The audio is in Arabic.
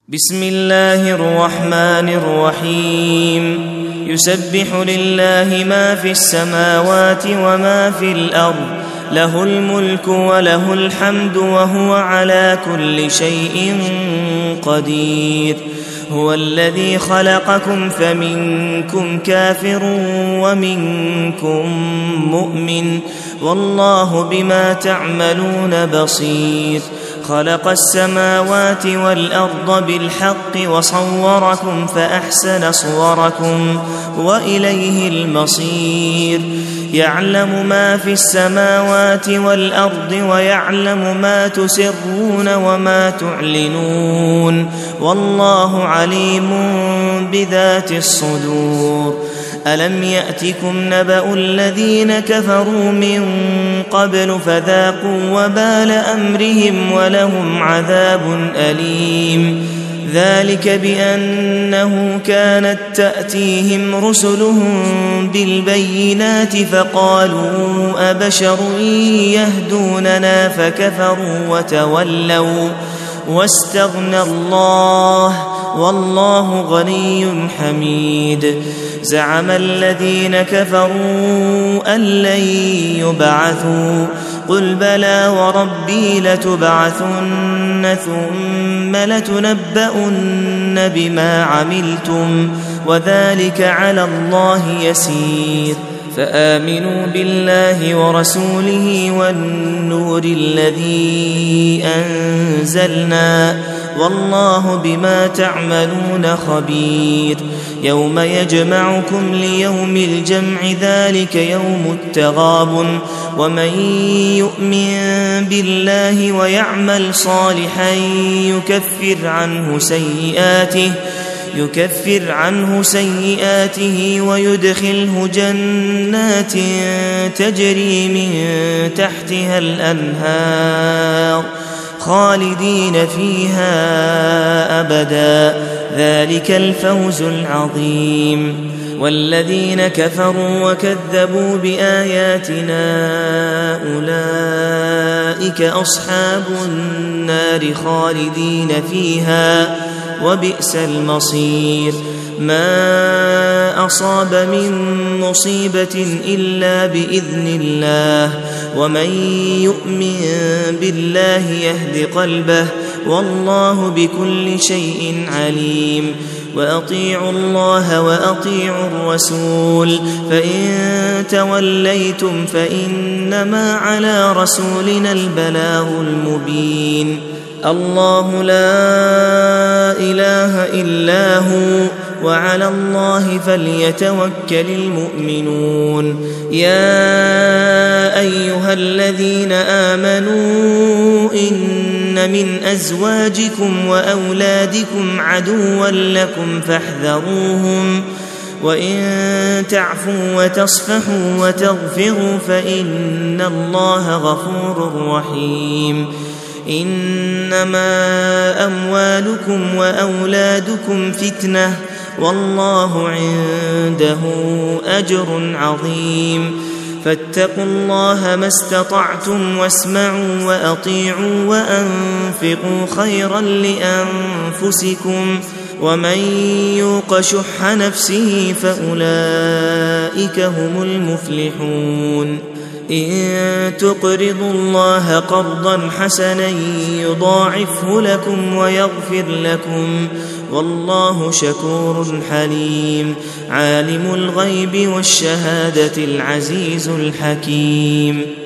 بسم الله الرحمن الرحيم يسبح لله ما في السماوات وما في الأرض له الملك وله الحمد وهو على كل شيء قدير هو الذي خلقكم فمنكم كافر ومنكم مؤمن والله بما تعملون بصير خلق السماوات والأرض بالحق وصوركم فأحسن صوركم وإليه المصير يعلم ما في السماوات والأرض ويعلم ما تسرون وما تعلنون والله عليم بذات الصدور ألم يأتكم نبأ الذين كفروا من قبل فذاقوا وبال أمرهم ولهم عذاب أليم ذلك بأنه كانت تأتيهم رسلهم بالبينات فقالوا أبشر يهدوننا فكفروا وتولوا واستغنى الله والله غني حميد زعم الذين كفروا أن لن يبعثوا قل بلى وربي لتبعثن ثم لتنبؤن بما عملتم وذلك على الله يسير فآمنوا بالله ورسوله والنور الذي أنزلنا والله بما تعملون خبير يوم يجمعكم ليوم الجمع ذلك يوم التغابن ومن يؤمن بالله ويعمل صالحا يكفر عنه سيئاته ويدخله جنات تجري من تحتها الأنهار خالدين فيها أبدا ذلك الفوز العظيم والذين كفروا وكذبوا بآياتنا أولئك أصحاب النار خالدين فيها وبئس المصير ما أصاب من مصيبة إلا بإذن الله ومن يؤمن بالله يهد قلبه والله بكل شيء عليم وأطيعوا الله وأطيعوا الرسول فإن توليتم فإنما على رسولنا البلاغ المبين الله لا إله إلا هو وعلى الله فليتوكل المؤمنون يا أيها الذين آمنوا إن من أزواجكم وأولادكم عدوا لكم فاحذروهم وإن تعفوا وتصفحوا وتغفروا فإن الله غفور رحيم إنما أموالكم وأولادكم فتنة والله عنده أجر عظيم فاتقوا الله ما استطعتم واسمعوا وأطيعوا وأنفقوا خيرا لأنفسكم ومن يوق شح نفسه فأولئك هم المفلحون إن تقرضوا الله قرضا حسنا يضاعفه لكم ويغفر لكم والله شكور حليم عالم الغيب والشهادة العزيز الحكيم